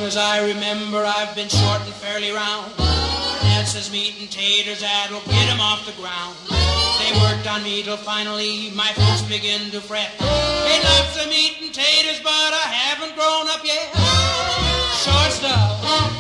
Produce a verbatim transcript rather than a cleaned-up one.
as I remember, I've been short and fairly round. Nance's meat and taters, that'll get 'em off the ground. They worked on me till finally my folks begin to fret. Hey, lots of meat and taters, but I haven't grown up yet. Short stuff.